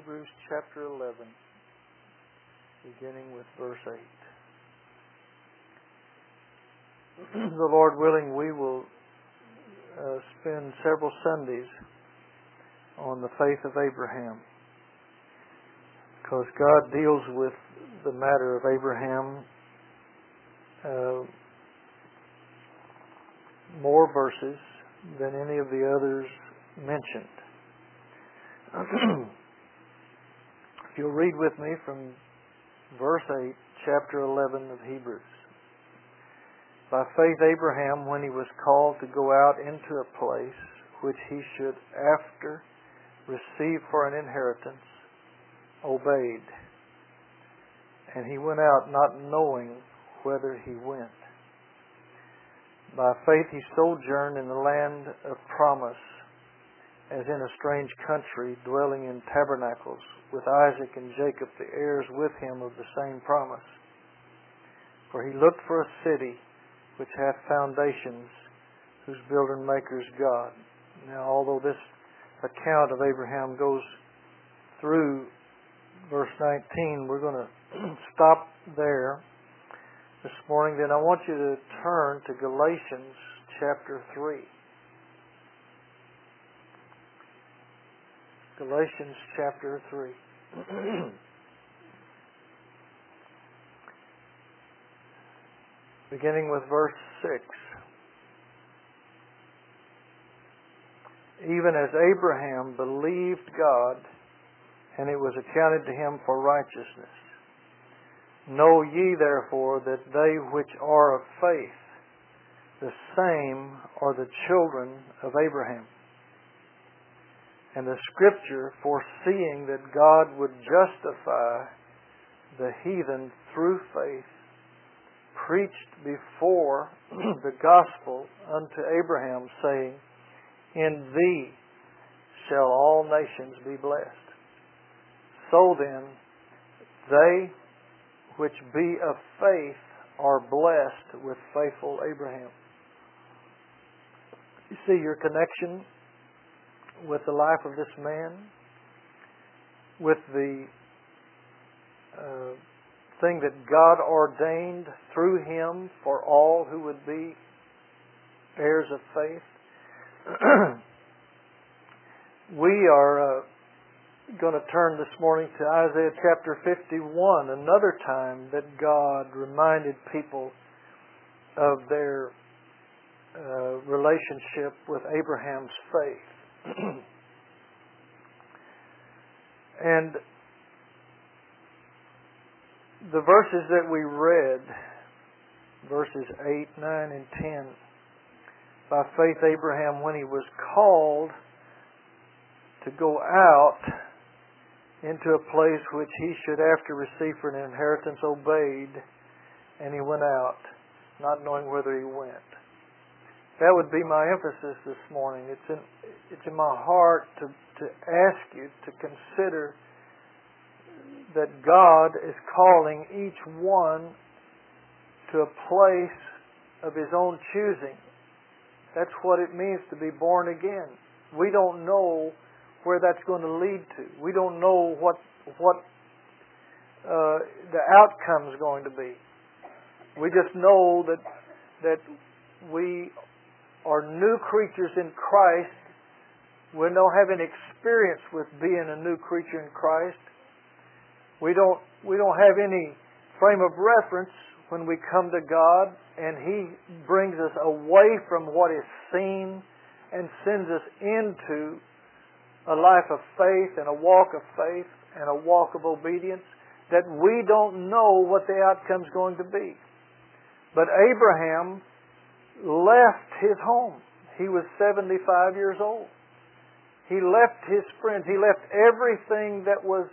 Hebrews chapter 11, beginning with verse 8. The Lord willing, we will spend several Sundays on the faith of Abraham, because God deals with the matter of Abraham more verses than any of the others mentioned. If you'll read with me from verse 8, chapter 11 of Hebrews. By faith Abraham, when he was called to go out into a place which he should after receive for an inheritance, obeyed. And he went out not knowing whither he went. By faith he sojourned in the land of promise, as in a strange country, dwelling in tabernacles, with Isaac and Jacob, the heirs with him of the same promise. For he looked for a city which hath foundations, whose builder and maker is God. Now, although this account of Abraham goes through verse 19, we're going to stop there this morning. Then I want you to turn to Galatians chapter 3. Galatians chapter 3. Beginning with verse 6. Even as Abraham believed God, and it was accounted to him for righteousness. Know ye therefore that they which are of faith, the same are the children of Abraham. And the Scripture, foreseeing that God would justify the heathen through faith, preached before the gospel unto Abraham, saying, In thee shall all nations be blessed. So then, they which be of faith are blessed with faithful Abraham. You see your connection with the life of this man, with the thing that God ordained through him for all who would be heirs of faith. We are going to turn this morning to Isaiah chapter 51, another time that God reminded people of their relationship with Abraham's faith. And the verses that we read, verses 8, 9, and 10, by faith Abraham, when he was called to go out into a place which he should after receive for an inheritance, obeyed, and he went out, not knowing whither he went. That would be my emphasis this morning. It's in my heart to ask you to consider that God is calling each one to a place of his own choosing. That's what it means to be born again. We don't know where that's going to lead to. We don't know what the outcome is going to be. We just know that we are new creatures in Christ. We don't have any experience with being a new creature in Christ. We don't have any frame of reference when we come to God, and He brings us away from what is seen and sends us into a life of faith and a walk of faith and a walk of obedience, that we don't know what the outcome is going to be. But Abraham left his home. He was 75 years old. He left his friends. He left everything that was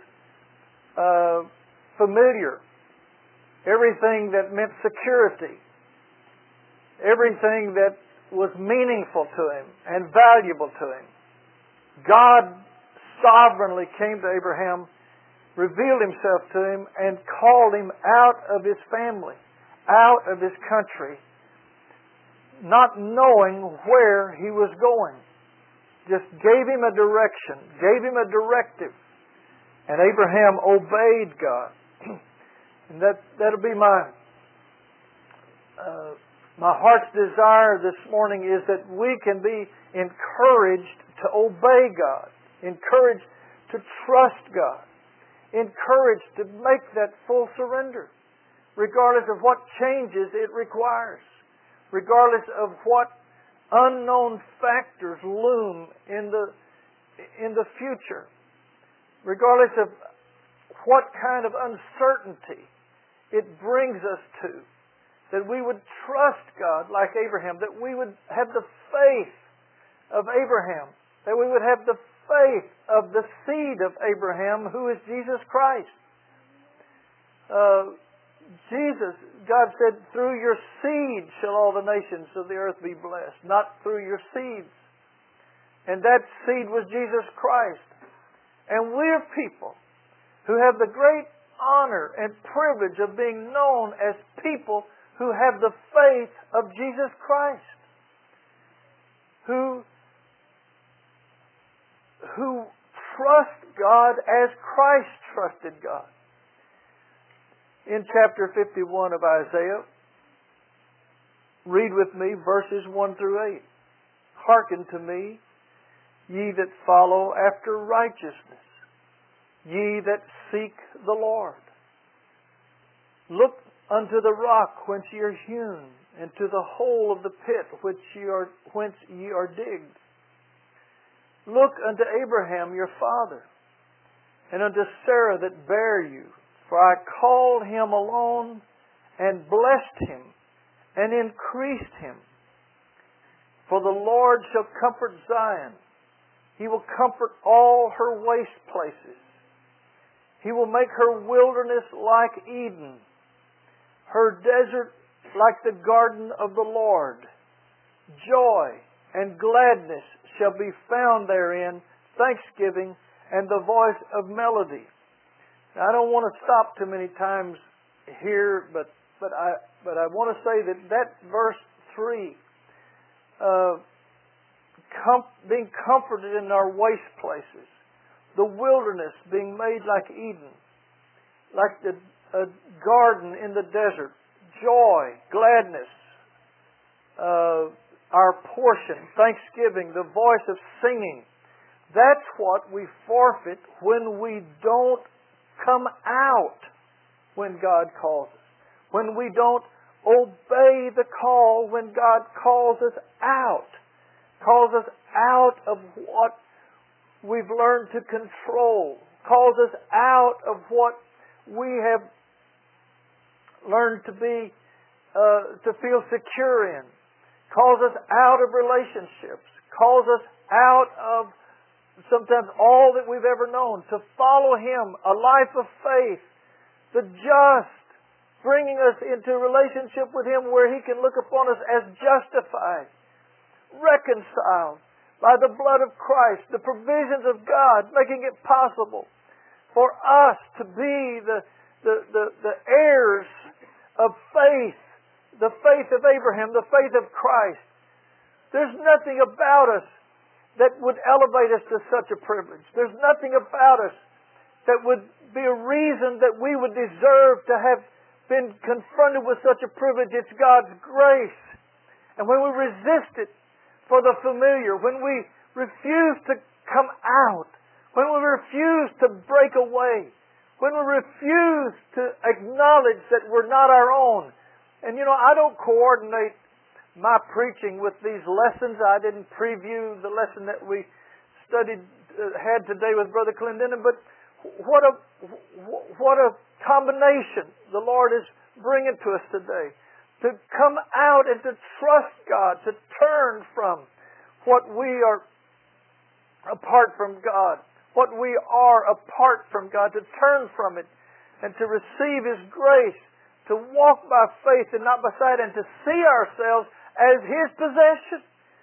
familiar, everything that meant security, everything that was meaningful to him and valuable to him. God sovereignly came to Abraham, revealed Himself to him, and called him out of his family, out of his country, not knowing where he was going. Just gave him a direction, gave him a directive, And Abraham obeyed God. And that'll be my heart's desire this morning, is that we can be encouraged to obey God, encouraged to trust God, encouraged to make that full surrender, regardless of what changes it requires, regardless of what unknown factors loom in the future, regardless of what kind of uncertainty it brings us to, that we would trust God like Abraham, that we would have the faith of Abraham, that we would have the faith of the seed of Abraham, who is Jesus Christ. Jesus, God said, through your seed shall all the nations of the earth be blessed, not through your seeds. And that seed was Jesus Christ. And we're people who have the great honor and privilege of being known as people who have the faith of Jesus Christ, who trust God as Christ trusted God. In chapter 51 of Isaiah, read with me verses 1 through 8. Hearken to me, ye that follow after righteousness, ye that seek the Lord. Look unto the rock whence ye are hewn, and to the hole of the pit whence ye are digged. Look unto Abraham your father, and unto Sarah that bare you. For I called him alone, and blessed him, and increased him. For the Lord shall comfort Zion. He will comfort all her waste places. He will make her wilderness like Eden, her desert like the garden of the Lord. Joy and gladness shall be found therein, thanksgiving and the voice of melody. Now, I don't want to stop too many times here, but I want to say that verse 3, being comforted in our waste places, the wilderness being made like Eden, like a garden in the desert, joy, gladness, our portion, thanksgiving, the voice of singing. That's what we forfeit when we don't come out when God calls us. When we don't obey the call when God calls us out. Calls us out of what we've learned to control. Calls us out of what we have learned to be, to feel secure in. Calls us out of relationships. Calls us out of sometimes all that we've ever known. To follow Him, a life of faith, the just, bringing us into a relationship with Him where He can look upon us as justified, reconciled by the blood of Christ, the provisions of God, making it possible for us to be the heirs of faith, the faith of Abraham, the faith of Christ. There's nothing about us that would elevate us to such a privilege. There's nothing about us that would be a reason that we would deserve to have been confronted with such a privilege. It's God's grace. And when we resist it for the familiar, when we refuse to come out, when we refuse to break away, when we refuse to acknowledge that we're not our own. And I don't coordinate my preaching with these lessons. I didn't preview the lesson that we had today with Brother Clendenin, but what a combination the Lord is bringing to us today. To come out and to trust God, to turn from what we are apart from God, what we are apart from God, to turn from it and to receive His grace, to walk by faith and not by sight, and to see ourselves as His possession.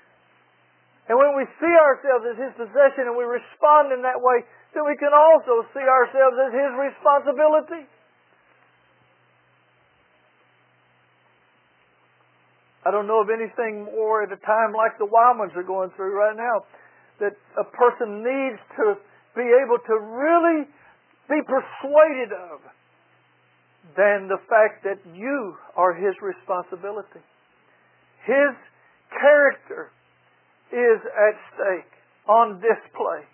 And when we see ourselves as His possession and we respond in that way, then we can also see ourselves as His responsibility. I don't know of anything more at a time like the Wildmans are going through right now, that a person needs to be able to really be persuaded of than the fact that you are His responsibility. His character is at stake, on display.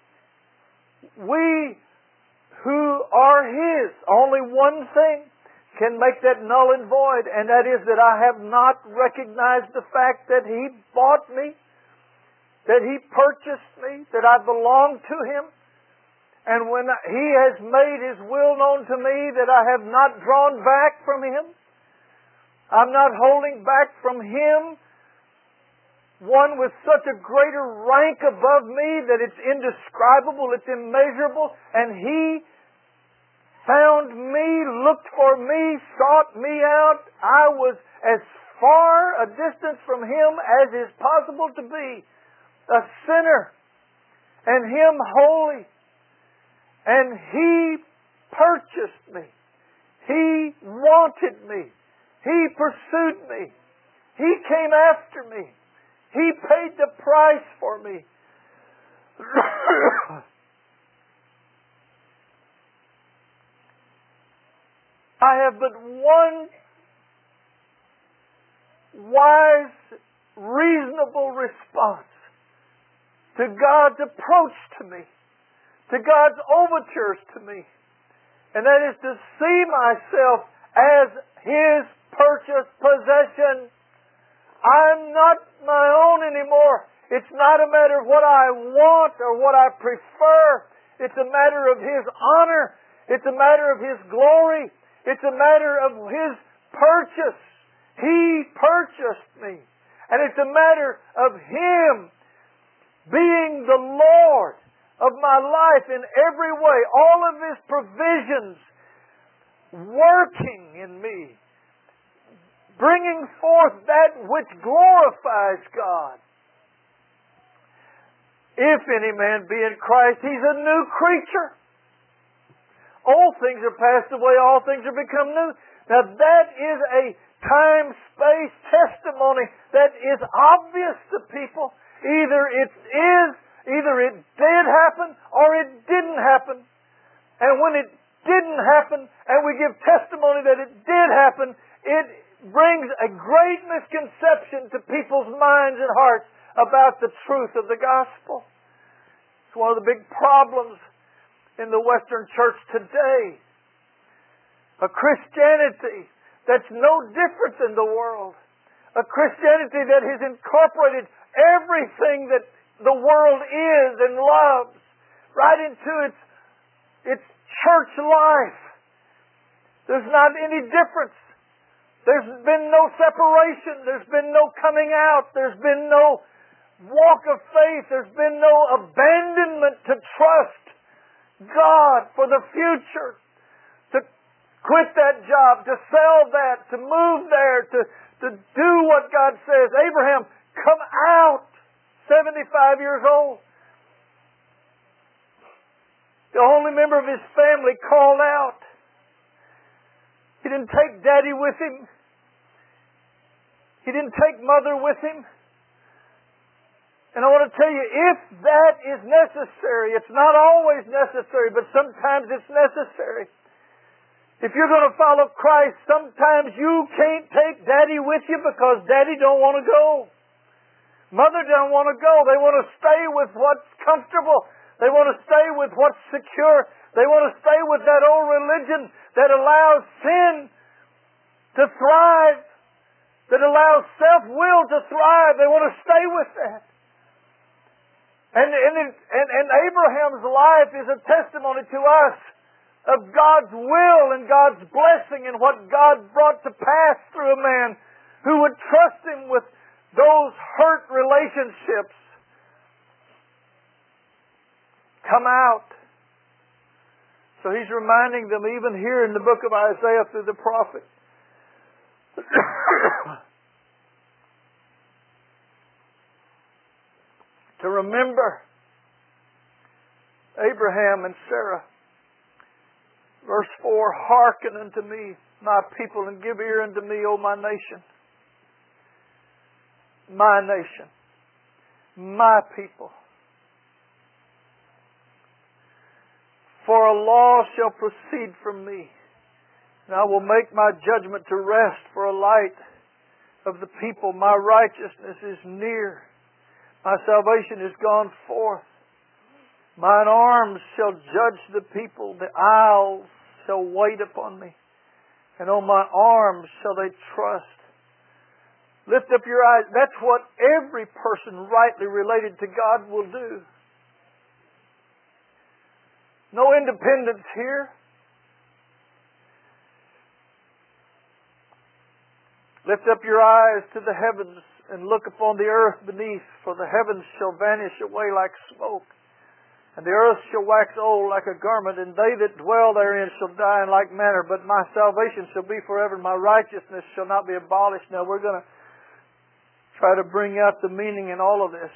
We who are His, only one thing can make that null and void, and that is that I have not recognized the fact that He bought me, that He purchased me, that I belong to Him. And when He has made His will known to me, that I have not drawn back from Him. I'm not holding back from Him, one with such a greater rank above me that it's indescribable, it's immeasurable, and He found me, looked for me, sought me out. I was as far a distance from Him as is possible to be, a sinner, and Him holy. And He purchased me. He wanted me. He pursued me. He came after me. He paid the price for me. I have but one wise, reasonable response to God's approach to me, to God's overtures to me, and that is to see myself as His purchased possession. I'm not my own anymore. It's not a matter of what I want or what I prefer. It's a matter of His honor. It's a matter of His glory. It's a matter of His purchase. He purchased me. And it's a matter of Him being the Lord of my life in every way. All of His provisions working in me, bringing forth that which glorifies God. If any man be in Christ, he's a new creature. Old things are passed away, all things are become new. Now that is a time-space testimony that is obvious to people. Either it did happen or it didn't happen. And when it didn't happen and we give testimony that it did happen, it brings a great misconception to people's minds and hearts about the truth of the gospel. It's one of the big problems in the Western church today. A Christianity that's no different than the world. A Christianity that has incorporated everything that the world is and loves right into its church life. There's not any difference. There's been no separation. There's been no coming out. There's been no walk of faith. There's been no abandonment to trust God for the future. To quit that job, to sell that, to move there, to do what God says. Abraham, come out, 75 years old. The only member of his family called out. He didn't take daddy with him. He didn't take mother with him. And I want to tell you, if that is necessary, it's not always necessary, but sometimes it's necessary. If you're going to follow Christ, sometimes you can't take daddy with you because daddy don't want to go. Mother don't want to go. They want to stay with what's comfortable. They want to stay with what's secure. They want to stay with that old religion that allows sin to thrive, that allows self-will to thrive. They want to stay with that. And Abraham's life is a testimony to us of God's will and God's blessing and what God brought to pass through a man who would trust Him with those hurt relationships. Come out. So He's reminding them even here in the book of Isaiah through the prophet. To remember Abraham and Sarah. Verse 4, hearken unto me, my people, and give ear unto me, O my nation. My nation. My people. For a law shall proceed from me, and I will make my judgment to rest for a light of the people. My righteousness is near. My salvation is gone forth. Mine arms shall judge the people. The isles shall wait upon me, and on my arms shall they trust. Lift up your eyes. That's what every person rightly related to God will do. No independence here. Lift up your eyes to the heavens and look upon the earth beneath, for the heavens shall vanish away like smoke, and the earth shall wax old like a garment, and they that dwell therein shall die in like manner. But my salvation shall be forever, and my righteousness shall not be abolished. Now we're going to try to bring out the meaning in all of this.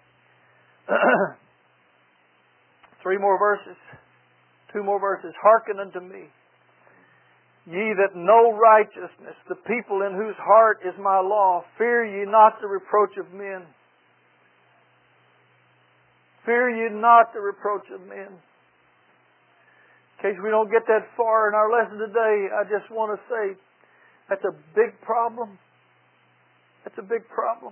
3 more verses. 2 more verses. Hearken unto me, ye that know righteousness, the people in whose heart is my law. Fear ye not the reproach of men. Fear ye not the reproach of men. In case we don't get that far in our lesson today, I just want to say that's a big problem. That's a big problem.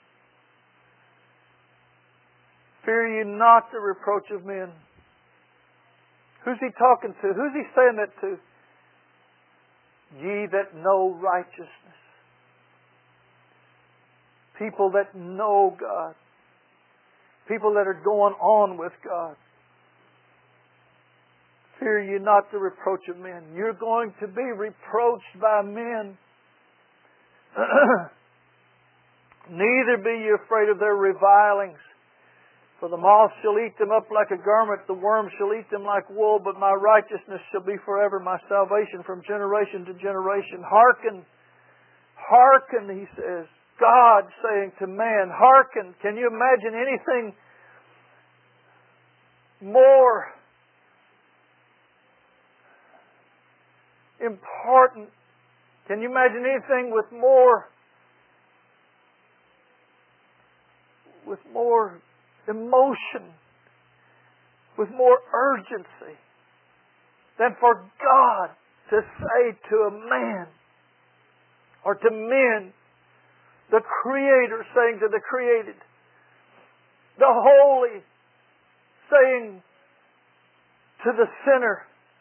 Fear ye not the reproach of men. Who's he talking to? Who's he saying that to? Ye that know righteousness. People that know God. People that are going on with God. Fear ye not the reproach of men. You're going to be reproached by men. Neither be ye afraid of their revilings. For the moth shall eat them up like a garment, the worm shall eat them like wool, but my righteousness shall be forever, my salvation from generation to generation. Hearken, hearken, he says. God saying to man, hearken. Can you imagine anything more important? Can you imagine anything with more emotion, with more urgency than for God to say to a man or to men, the Creator saying to the created, the holy saying to the sinner,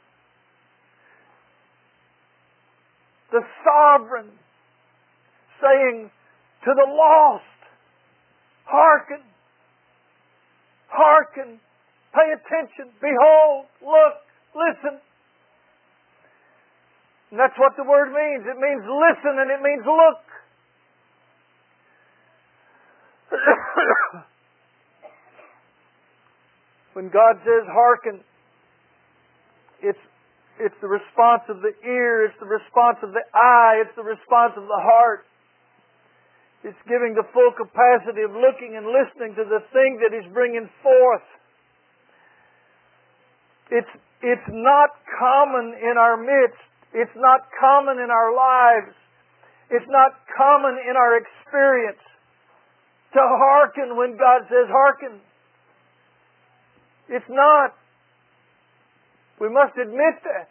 the sovereign saying to the lost, hearken, hearken, pay attention, behold, look, listen. And that's what the word means. It means listen and it means look. When God says hearken, it's the response of the ear, it's the response of the eye, it's the response of the heart. It's giving the full capacity of looking and listening to the thing that He's bringing forth. It's not common in our midst. It's not common in our lives. It's not common in our experience to hearken when God says hearken. It's not. We must admit that.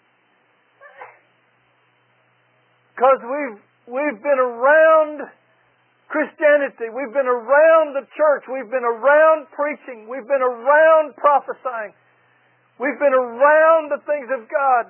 Because we've been around Christianity. We've been around the church. We've been around preaching. We've been around prophesying. We've been around the things of God.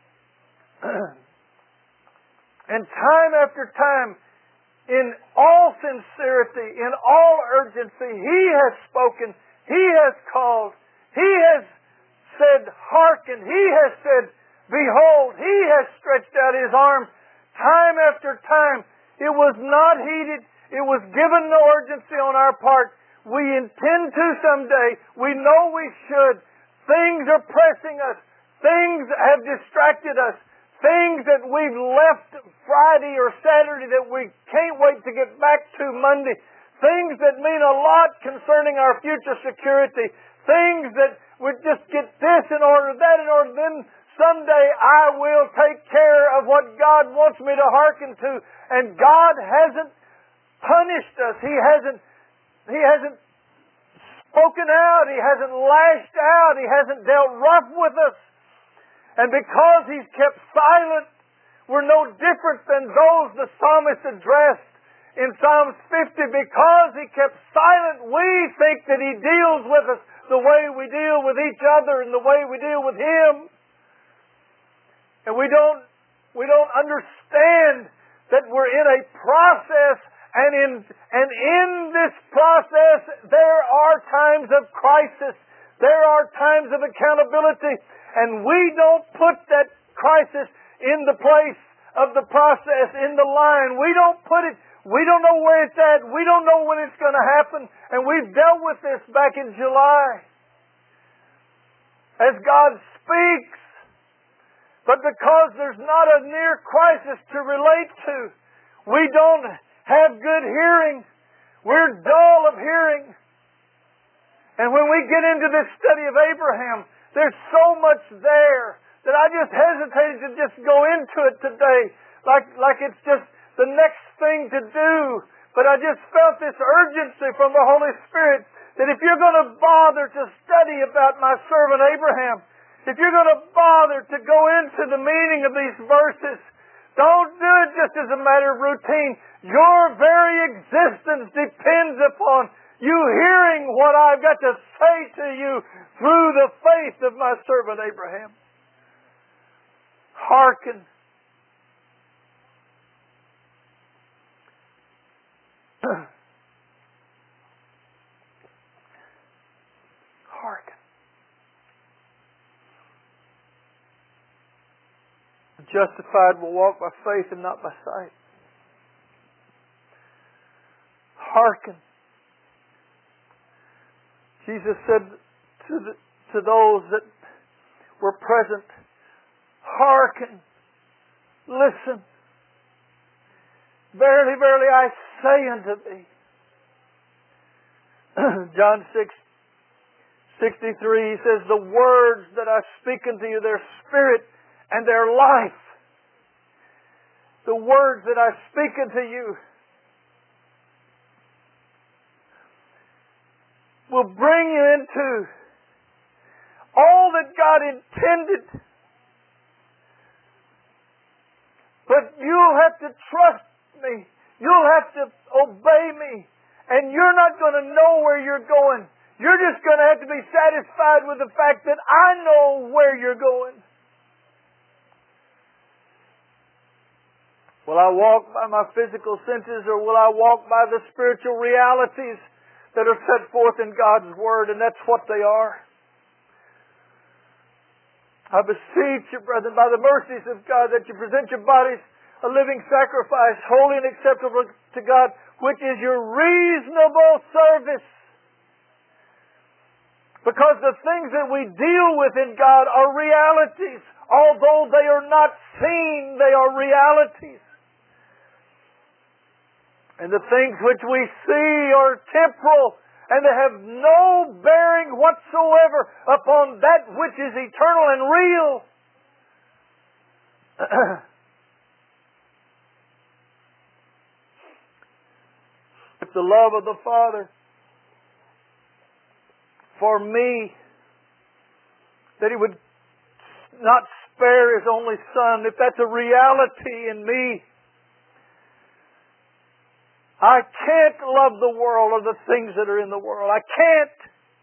And time after time, in all sincerity, in all urgency, He has spoken. He has called. He has said, hearken. He has said, behold. He has stretched out His arms. Time after time, it was not heeded. It was given no urgency on our part. We intend to someday. We know we should. Things are pressing us. Things have distracted us. Things that we've left Friday or Saturday that we can't wait to get back to Monday. Things that mean a lot concerning our future security. Things that would just get this in order, that in order. Then someday I will take care of what God wants me to hearken to. And God hasn't punished us. He hasn't spoken out. He hasn't lashed out. He hasn't dealt rough with us. And because He's kept silent, we're no different than those the psalmist addressed in Psalms 50. Because He kept silent, we think that He deals with us the way we deal with each other and the way we deal with Him. And we don't understand that we're in a process, and in this process there are times of crisis. There are times of accountability, and we don't put that crisis in the place of the process, in the line. We don't put it, we don't know where it's at. We don't know when it's going to happen. And we've dealt with this back in July. As God speaks, but because there's not a near crisis to relate to, we don't have good hearing. We're dull of hearing. And when we get into this study of Abraham, there's so much there that I just hesitated to just go into it today, like it's just the next thing to do. But I just felt this urgency from the Holy Spirit that if you're going to bother to study about my servant Abraham, if you're going to bother to go into the meaning of these verses, don't do it just as a matter of routine. Your very existence depends upon you hearing what I've got to say to you through the faith of my servant Abraham. Hearken. Hearken. The justified will walk by faith and not by sight. Hearken. Jesus said to those that were present, hearken, listen. Verily, verily, I say unto thee. John 6:63, He says, the words that I speak unto you, their spirit and their life. The words that I speak unto you will bring you into all that God intended. But you'll have to trust me. You'll have to obey me. And you're not going to know where you're going. You're just going to have to be satisfied with the fact that I know where you're going. Will I walk by my physical senses, or will I walk by the spiritual realities that are set forth in God's Word? And that's what they are. I beseech you, brethren, by the mercies of God, that you present your bodies a living sacrifice, holy and acceptable to God, which is your reasonable service. Because the things that we deal with in God are realities. Although they are not seen, they are realities. And the things which we see are temporal, and they have no bearing whatsoever upon that which is eternal and real. If the love of the Father for me, that He would not spare His only Son, if that's a reality in me, I can't love the world or the things that are in the world. I can't.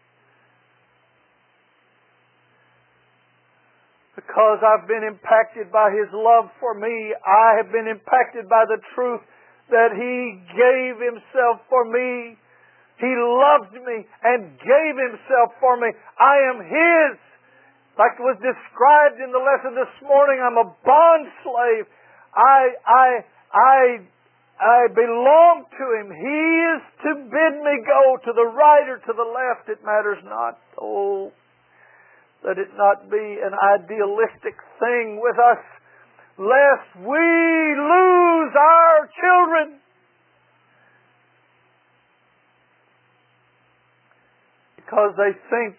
Because I've been impacted by His love for me. I have been impacted by the truth that He gave Himself for me. He loved me and gave Himself for me. I am His. Like was described in the lesson this morning, I'm a bond slave. I belong to Him. He is to bid me go to the right or to the left. It matters not. Oh, let it not be an idealistic thing with us, lest we lose our children. Because they think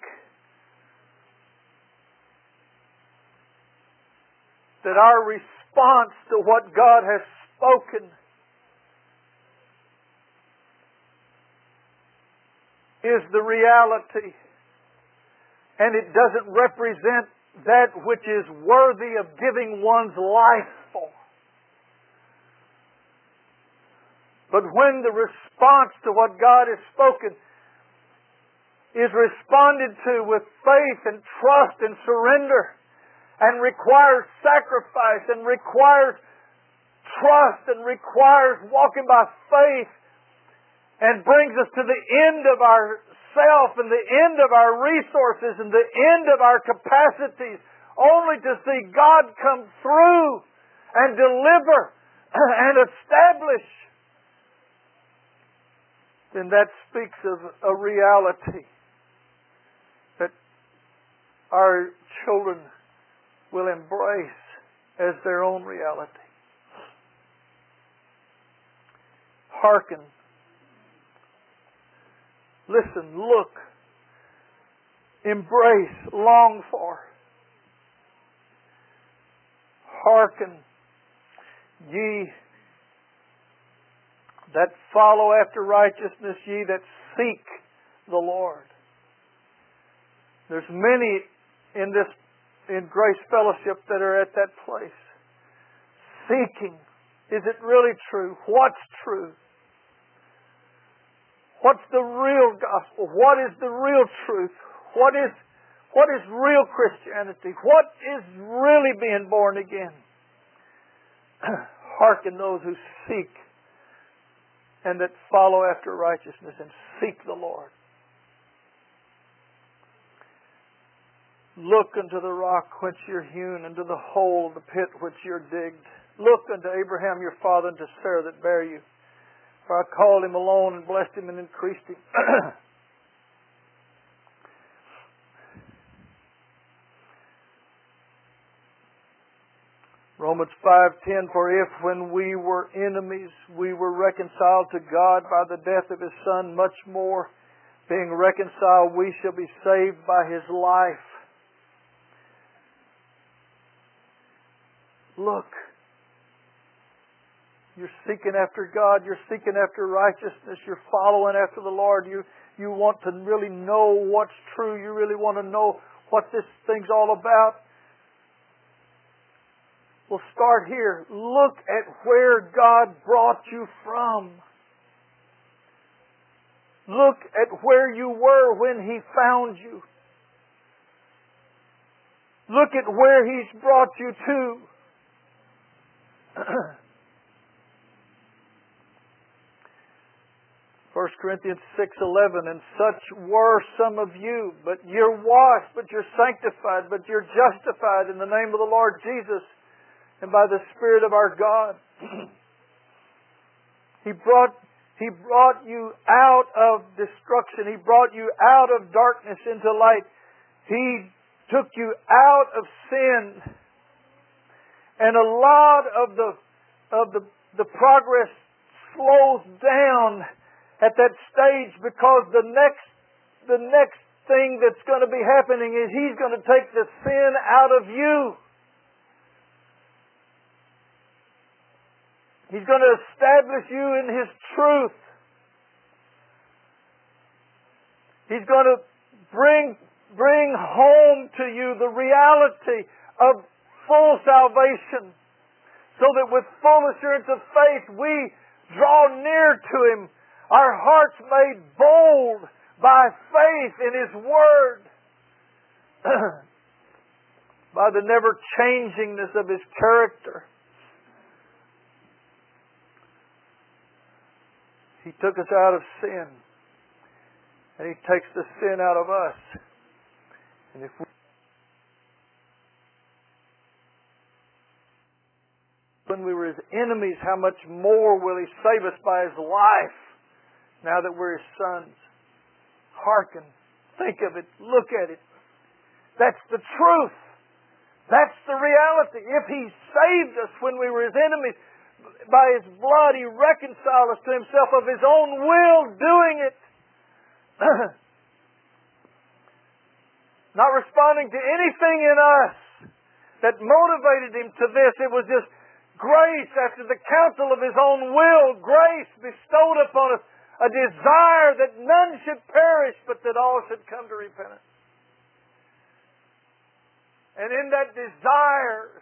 that our response to what God has spoken is the reality. And it doesn't represent that which is worthy of giving one's life for. But when the response to what God has spoken is responded to with faith and trust and surrender, and requires sacrifice, and requires trust, and requires walking by faith, and brings us to the end of ourself and the end of our resources and the end of our capacities, only to see God come through and deliver and establish, then that speaks of a reality that our children will embrace as their own reality. Hearken. Listen, look, embrace, long for. Hearken, ye that follow after righteousness, ye that seek the Lord. There's many in Grace Fellowship that are at that place. Seeking. Is it really true? What's true? What's the real gospel? What is the real truth? What is real Christianity? What is really being born again? Hearken those who seek and that follow after righteousness and seek the Lord. Look unto the rock whence you're hewn, and to the hole of the pit which you're digged. Look unto Abraham your father, and to Sarah that bare you. For I called him alone, and blessed him, and increased him. Romans 5:10, for if when we were enemies we were reconciled to God by the death of His Son, much more, being reconciled, we shall be saved by His life. Look, you're seeking after God, you're seeking after righteousness, you're following after the Lord, you want to really know what's true, you really want to know what this thing's all about. Well, start here. Look at where God brought you from. Look at where you were when He found you. Look at where He's brought you to. 1 Corinthians 6:11, and such were some of you, but you're washed, but you're sanctified, but you're justified in the name of the Lord Jesus and by the Spirit of our God. He brought you out of destruction. He brought you out of darkness into light. He took you out of sin. And a lot of the progress slows down at that stage, because the next thing that's going to be happening is He's going to take the sin out of you. He's going to establish you in His truth. He's going to bring home to you the reality of full salvation, so that with full assurance of faith we draw near to Him, our hearts made bold by faith in His Word, by the never-changingness of His character. He took us out of sin, and He takes the sin out of us. And if when we were His enemies, how much more will He save us by His life now that we're His sons? Hearken. Think of it. Look at it. That's the truth. That's the reality. If He saved us when we were His enemies, by His blood He reconciled us to Himself of His own will, doing it. Not responding to anything in us that motivated Him to this. It was just grace after the counsel of His own will. Grace bestowed upon us a desire that none should perish, but that all should come to repentance. And in that desire,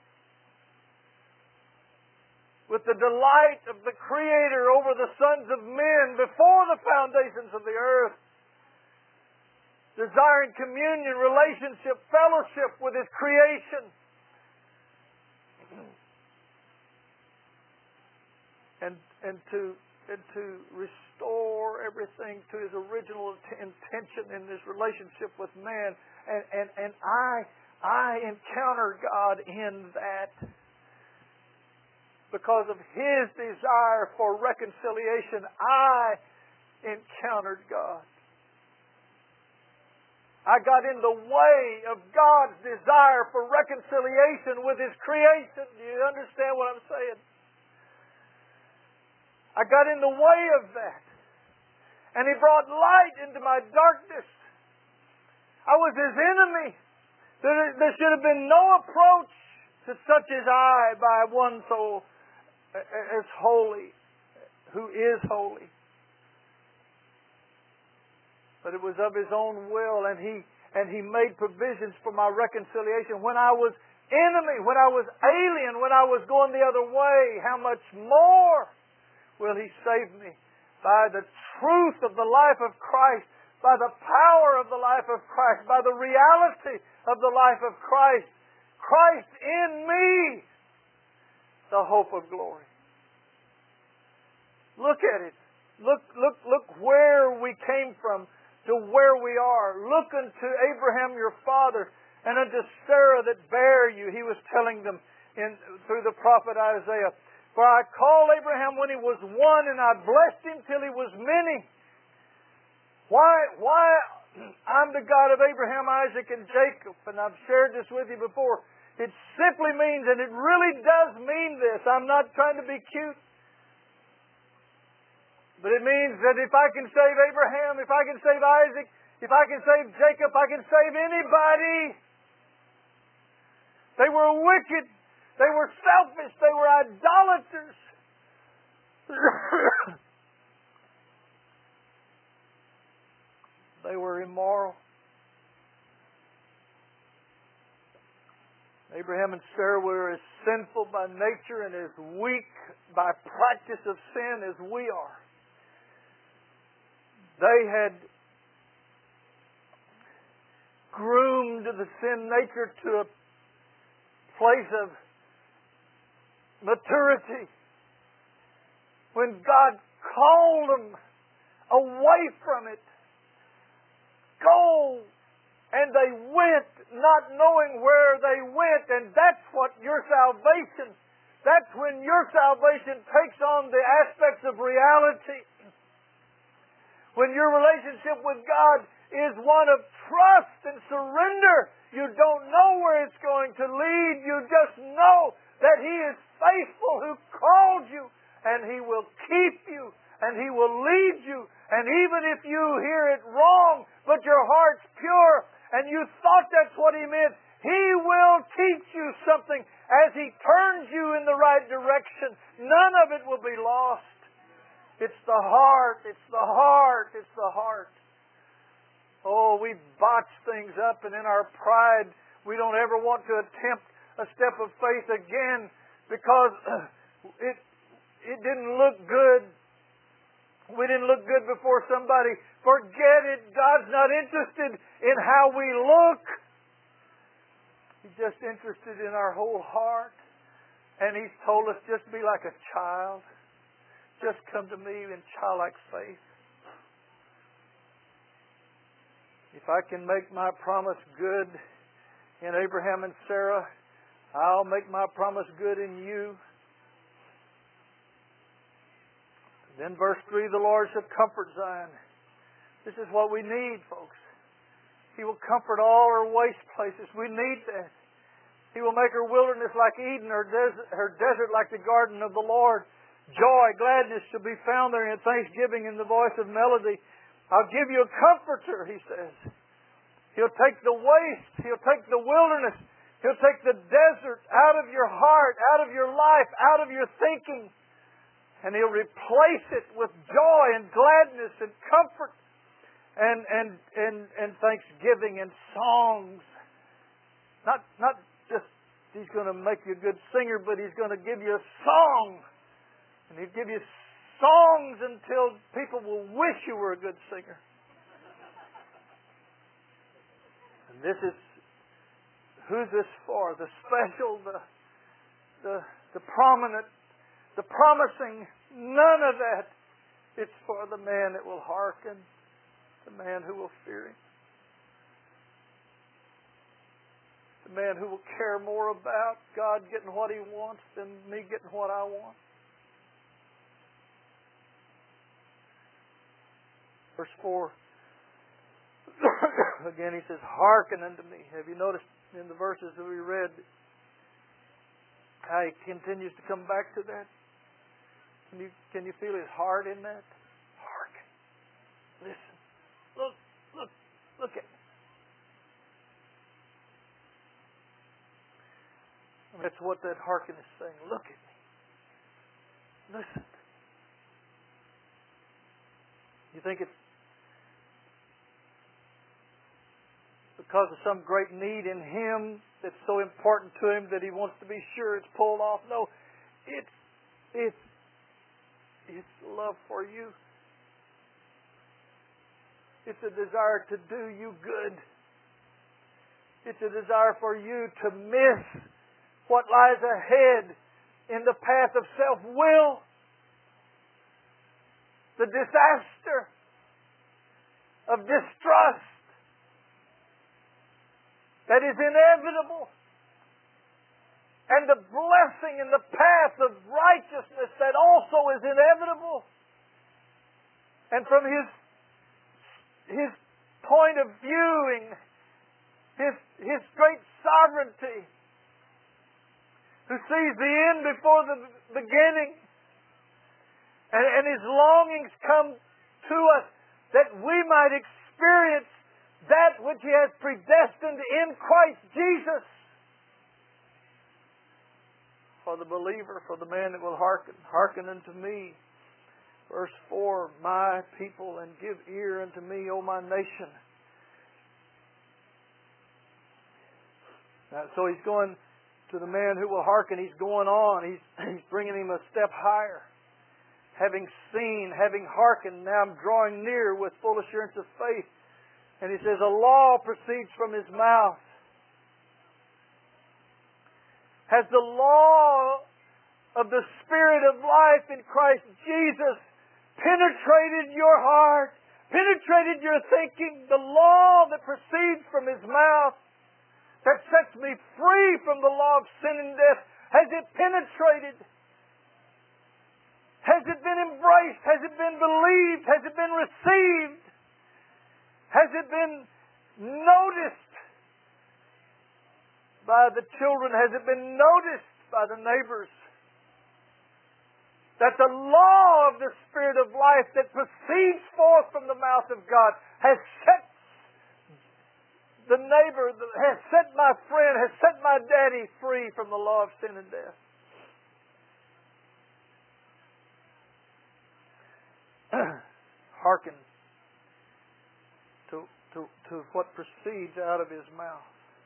with the delight of the Creator over the sons of men before the foundations of the earth, desiring communion, relationship, fellowship with His creation, and to restore everything to His original intention in this relationship with man. And I encounter God in that. Because of His desire for reconciliation, I encountered God. I got in the way of God's desire for reconciliation with His creation. Do you understand what I'm saying? I got in the way of that. And He brought light into my darkness. I was His enemy. There should have been no approach to such as I by one so as holy, who is holy. But it was of His own will, and He made provisions for my reconciliation. When I was enemy, when I was alien, when I was going the other way, how much more will He save me? By the truth of the life of Christ, by the power of the life of Christ, by the reality of the life of Christ. Christ in me, the hope of glory. Look at it. Look where we came from to where we are. Look unto Abraham your father and unto Sarah that bare you. He was telling them through the prophet Isaiah. For I called Abraham when he was one, and I blessed him till he was many. Why? I'm the God of Abraham, Isaac, and Jacob. And I've shared this with you before. It simply means, and it really does mean this. I'm not trying to be cute. But it means that if I can save Abraham, if I can save Isaac, if I can save Jacob, I can save anybody. They were wicked. They were selfish. They were idolaters. They were immoral. Abraham and Sarah were as sinful by nature and as weak by practice of sin as we are. They had groomed the sin nature to a place of maturity. When God called them away from it, go, and they went, not knowing where they went, and that's what your salvation, that's when your salvation takes on the aspects of reality. When your relationship with God is one of trust and surrender, you don't know where it's going to lead. You just know that He is faithful who called you, and He will keep you, and He will lead you. And even if you hear it wrong, but your heart's pure, and you thought that's what He meant, He will teach you something as He turns you in the right direction. None of it will be lost. It's the heart, it's the heart, it's the heart. Oh, we botch things up, and in our pride, we don't ever want to attempt a step of faith again because it didn't look good. We didn't look good before somebody. Forget it. God's not interested in how we look. He's just interested in our whole heart. And He's told us just be like a child. Just come to me in childlike faith. If I can make my promise good in Abraham and Sarah, I'll make my promise good in you. Then verse 3, the Lord shall comfort Zion. This is what we need, folks. He will comfort all her waste places. We need that. He will make her wilderness like Eden, her desert like the garden of the Lord. Joy, gladness shall be found there, and thanksgiving in the voice of melody. I'll give you a comforter, He says. He'll take the waste. He'll take the wilderness. He'll take the desert out of your heart, out of your life, out of your thinking. And He'll replace it with joy and gladness and comfort and thanksgiving and songs. Not just He's going to make you a good singer, but He's going to give you a song. And He'll give you songs until people will wish you were a good singer. And this is, who's this for? The special, the prominent, the promising, none of that. It's for the man that will hearken, the man who will fear Him. The man who will care more about God getting what He wants than me getting what I want. Verse 4. Again, He says, hearken unto me. Have you noticed in the verses that we read how He continues to come back to that? Can you feel His heart in that? Hearken. Listen. Look at me. That's what that hearken is saying. Look at me. Listen. You think it's because of some great need in Him that's so important to Him that He wants to be sure it's pulled off? No. It's love for you. It's a desire to do you good. It's a desire for you to miss what lies ahead in the path of self-will. The disaster of distrust that is inevitable. And the blessing in the path of righteousness that also is inevitable. And from His point of viewing, His great sovereignty, who sees the end before the beginning, and His longings come to us that we might experience that which He has predestined in Christ Jesus. For the believer, for the man that will hearken unto me. Verse 4, my people, and give ear unto me, O my nation. Now, so He's going to the man who will hearken. He's going on. He's bringing him a step higher. Having seen, having hearkened, now I'm drawing near with full assurance of faith. And He says, a law proceeds from His mouth. Has the law of the Spirit of life in Christ Jesus penetrated your heart, penetrated your thinking? The law that proceeds from His mouth, that sets me free from the law of sin and death, has it penetrated? Has it been embraced? Has it been believed? Has it been received? Has it been noticed by the children? Has it been noticed by the neighbors? That the law of the Spirit of life that proceeds forth from the mouth of God has set the neighbor, has set my friend, has set my daddy free from the law of sin and death. Hearken to what proceeds out of His mouth.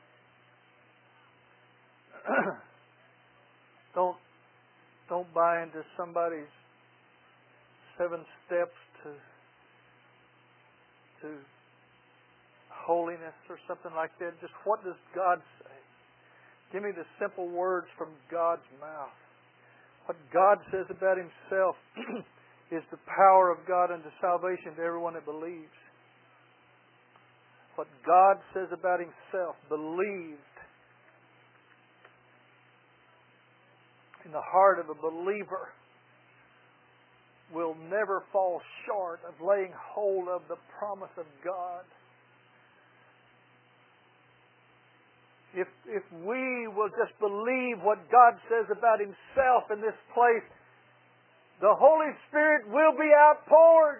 Don't buy into somebody's 7 steps to holiness or something like that. Just what does God say? Give me the simple words from God's mouth. What God says about Himself is the power of God unto salvation to everyone that believes. What God says about Himself, believed in the heart of a believer, will never fall short of laying hold of the promise of God. If we will just believe what God says about Himself in this place, the Holy Spirit will be outpoured.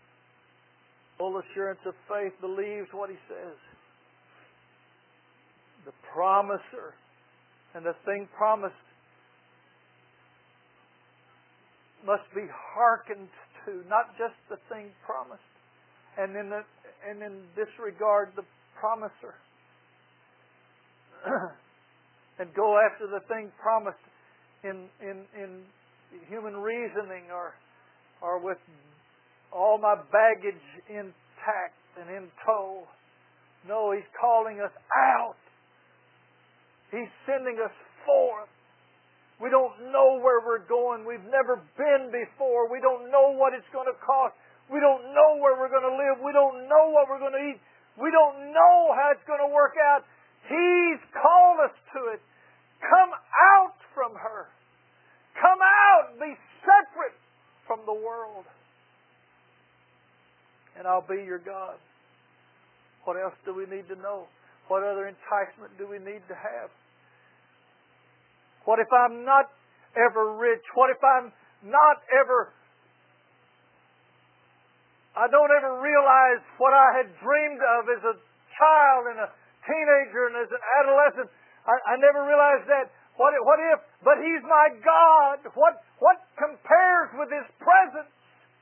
Full assurance of faith believes what He says. the promiser and the thing promised must be hearkened to, not just the thing promised. And in this regard, the promiser. And go after the thing promised in human reasoning or with all my baggage intact and in tow. No, He's calling us out. He's sending us forth. We don't know where we're going. We've never been before. We don't know what it's going to cost. We don't know where we're going to live. We don't know what we're going to eat. We don't know how it's going to work out. He's called us to it. Come out from her. Come out. Be separate from the world. And I'll be your God. What else do we need to know? What other enticement do we need to have? What if I'm not ever rich? What if I'm not ever... I don't ever realize what I had dreamed of as a child and a teenager and as an adolescent. I never realized that. What if? But He's my God. What compares with His presence?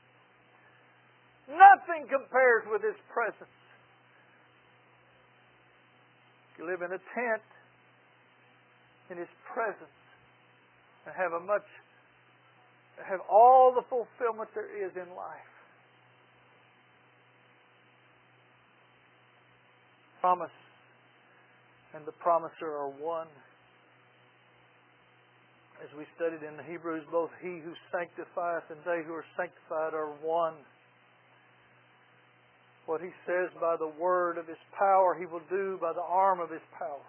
Nothing compares with His presence. You live in a tent in His presence and have all the fulfillment there is in life. Promise and the promiser are one. As we studied in the Hebrews, both He who sanctifieth and they who are sanctified are one. What He says by the word of His power, He will do by the arm of His power.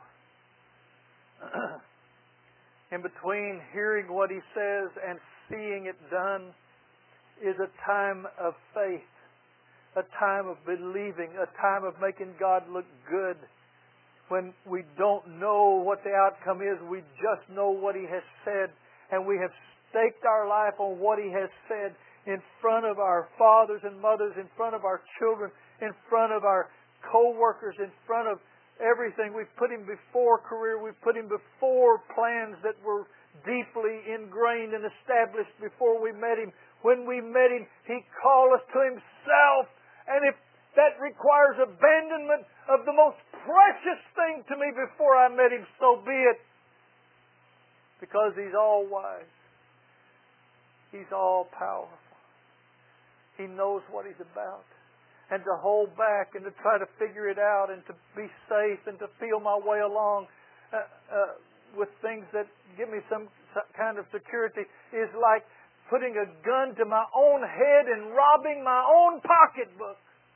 In between hearing what He says and seeing it done is a time of faith, a time of believing, a time of making God look good. When we don't know what the outcome is, we just know what He has said, and we have staked our life on what He has said in front of our fathers and mothers, in front of our children, in front of our co-workers, in front of everything. We've put Him before career. We've put Him before plans that were deeply ingrained and established before we met Him. When we met Him, He called us to Himself. And if that requires abandonment of the most precious thing to me before I met Him, so be it. Because He's all wise. He's all powerful. He knows what He's about. And to hold back and to try to figure it out and to be safe and to feel my way along with things that give me some kind of security is like putting a gun to my own head and robbing my own pocketbook.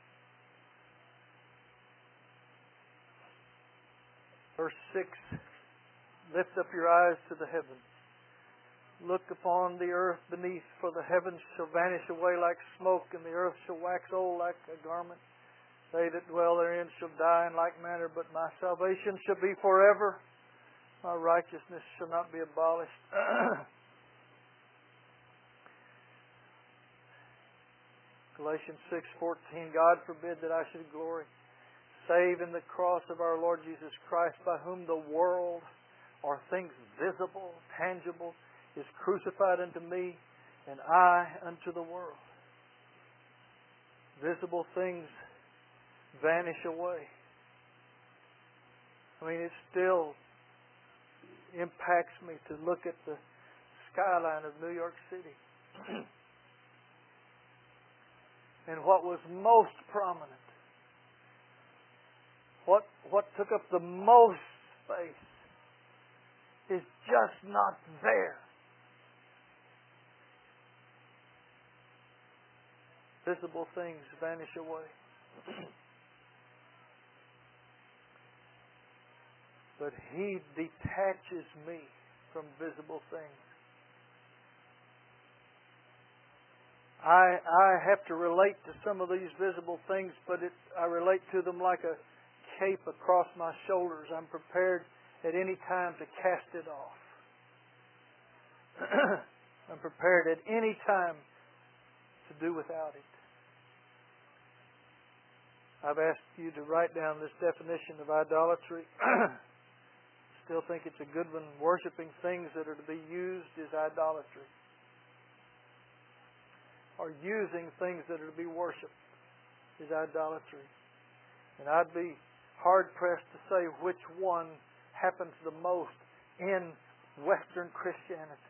Verse 6, lift up your eyes to the heavens. Look upon the earth beneath, for the heavens shall vanish away like smoke, and the earth shall wax old like a garment. They that dwell therein shall die in like manner, but my salvation shall be forever. My righteousness shall not be abolished. Galatians 6:14, God forbid that I should glory, save in the cross of our Lord Jesus Christ, by whom the world, or things visible, tangible, is crucified unto me, and I unto the world. Visible things vanish away. I mean, it still impacts me to look at the skyline of New York City. And what was most prominent, what took up the most space, is just not there. Visible things vanish away. But He detaches me from visible things. I have to relate to some of these visible things, but I relate to them like a cape across my shoulders. I'm prepared at any time to cast it off. I'm prepared at any time to do without it. I've asked you to write down this definition of idolatry. still think it's a good one. Worshipping things that are to be used is idolatry. Or using things that are to be worshipped is idolatry. And I'd be hard-pressed to say which one happens the most in Western Christianity.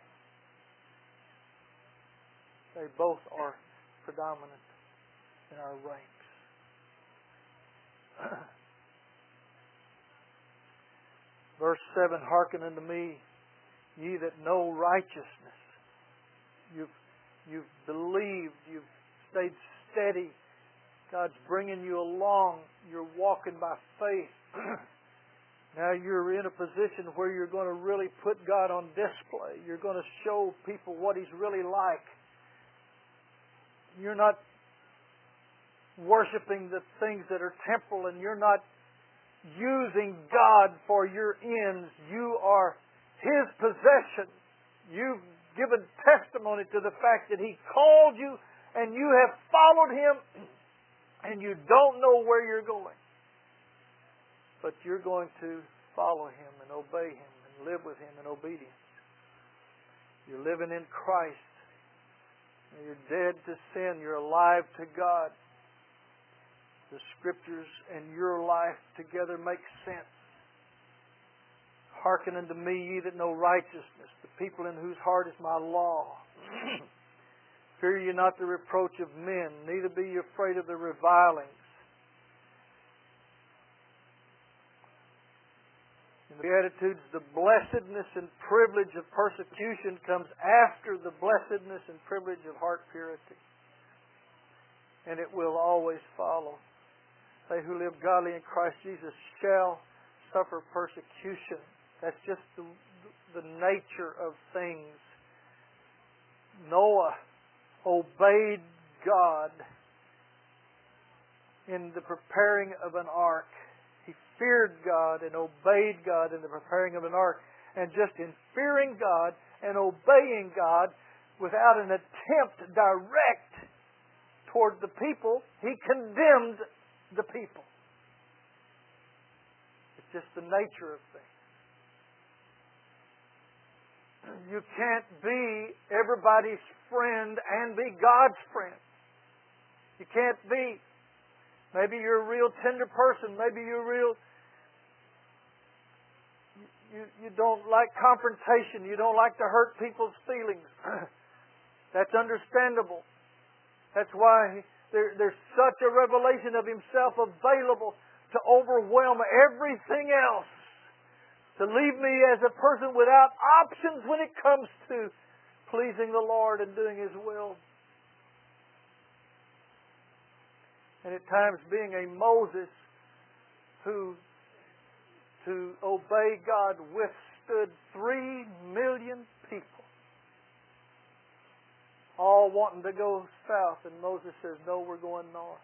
They both are predominant in our ranks. Verse 7, hearken unto me, ye that know righteousness. You've believed, you've stayed steady. God's bringing you along. You're walking by faith. Now you're in a position where you're going to really put God on display. You're going to show people what He's really like. You're not worshiping the things that are temporal, and you're not using God for your ends. You are His possession. You've given testimony to the fact that He called you and you have followed Him and you don't know where you're going. But you're going to follow Him and obey Him and live with Him in obedience. You're living in Christ. You're dead to sin. You're alive to God. The Scriptures and your life together make sense. Hearken unto me, ye that know righteousness, the people in whose heart is my law. Fear ye not the reproach of men, neither be ye afraid of the revilings. In the Beatitudes, the blessedness and privilege of persecution comes after the blessedness and privilege of heart purity. And it will always follow. They who live godly in Christ Jesus shall suffer persecution. That's just the nature of things. Noah obeyed God in the preparing of an ark. He feared God and obeyed God in the preparing of an ark. And just in fearing God and obeying God, without an attempt direct toward the people, he condemned the people. It's just the nature of things. You can't be everybody's friend and be God's friend. You can't be. Maybe you're a real tender person. Maybe you're real... You don't like confrontation. You don't like to hurt people's feelings. That's understandable. That's why there's such a revelation of Himself available to overwhelm everything else. To leave me as a person without options when it comes to pleasing the Lord and doing His will. And at times being a Moses who, to obey God, withstood 3 million people. All wanting to go south, and Moses says, no, we're going north.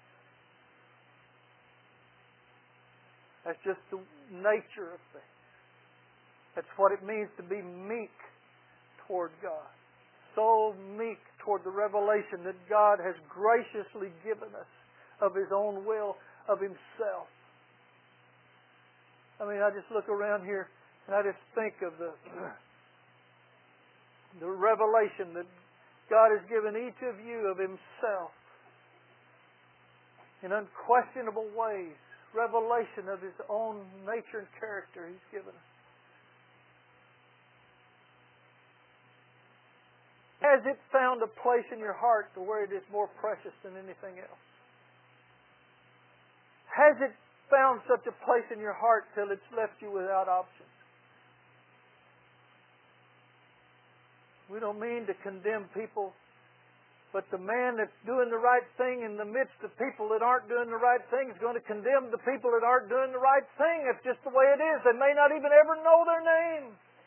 That's just the nature of things. That's what it means to be meek toward God. So meek toward the revelation that God has graciously given us of His own will, of Himself. I mean, I just look around here and I just think of the revelation that God has given each of you of Himself in unquestionable ways. Revelation of His own nature and character He's given us. Has it found a place in your heart to where it is more precious than anything else? Has it found such a place in your heart till it's left you without options? We don't mean to condemn people, but the man that's doing the right thing in the midst of people that aren't doing the right thing is going to condemn the people that aren't doing the right thing. It's just the way it is. They may not even ever know their name.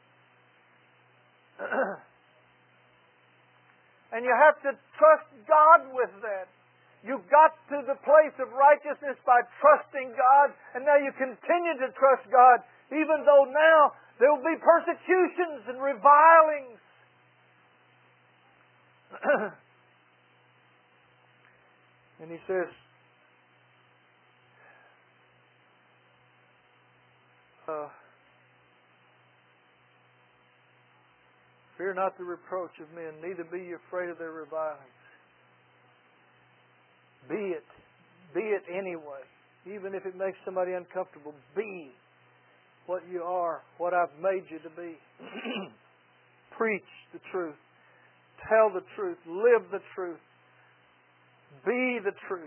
And you have to trust God with that. You got to the place of righteousness by trusting God, and now you continue to trust God, even though now there will be persecutions and revilings. And he says, Fear not the reproach of men, neither be ye afraid of their revilings. Be it anyway. Even if it makes somebody uncomfortable, be what you are, what I've made you to be. Preach the truth. Tell the truth. Live the truth. Be the truth.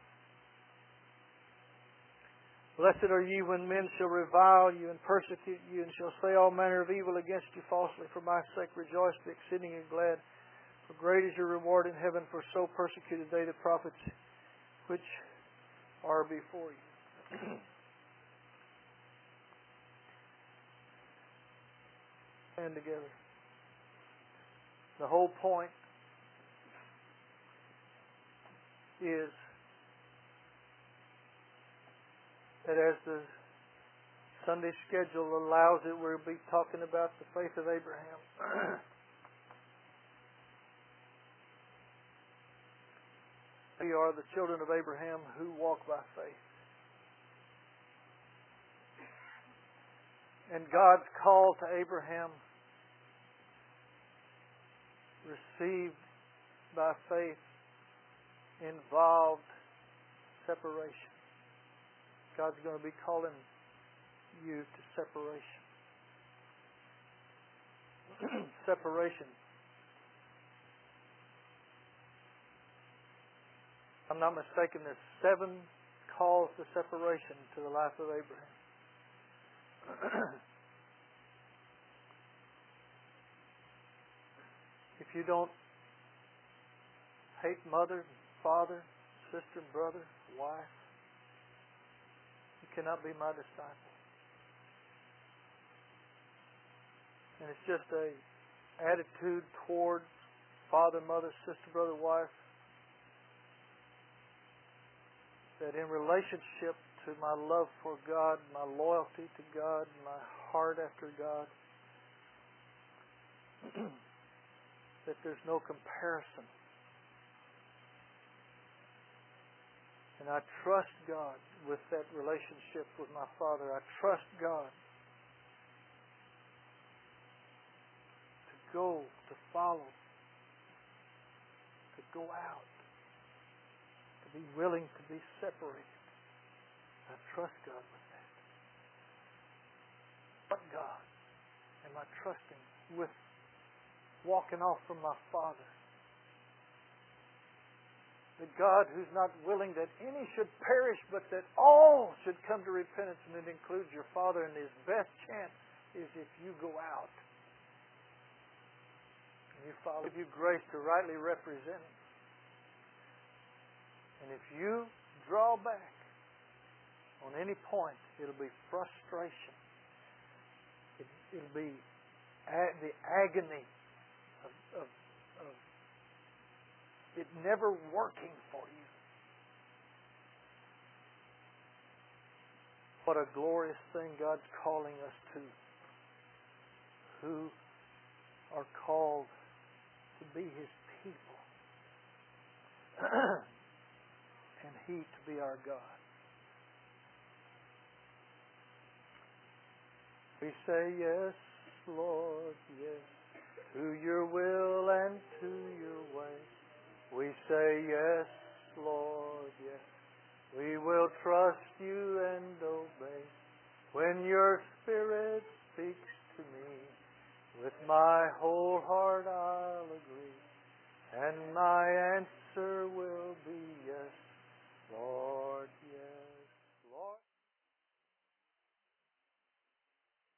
Blessed are ye when men shall revile you and persecute you and shall say all manner of evil against you falsely. For my sake rejoice, be exceeding and glad. For great is your reward in heaven, for so persecuted they the prophets which are before you. Stand together. The whole point is that as the Sunday schedule allows it, we'll be talking about the faith of Abraham. We are the children of Abraham who walk by faith. And God's call to Abraham, received by faith, involved separation. God's going to be calling you to separation. Separation. If I'm not mistaken, there's 7 calls to separation to the life of Abraham. If you don't hate mother, father, sister, brother, wife, you cannot be my disciple. And it's just a attitude toward father, mother, sister, brother, wife, that in relationship to my love for God, my loyalty to God, my heart after God, that there's no comparison. And I trust God with that relationship with my Father. I trust God to go, to follow, to go out, to be willing to be separated. I trust God with that. What God am I trusting with walking off from my Father? The God who's not willing that any should perish, but that all should come to repentance, and it includes your Father, and His best chance is if you go out. And you follow, give you grace to rightly represent Him. And if you draw back on any point, it'll be frustration. It'll be the agony of it never working for you. What a glorious thing God's calling us to, who are called to be His people, and He to be our God. We say, yes, Lord, yes, to your will and to your way. We say, yes, Lord, yes, we will trust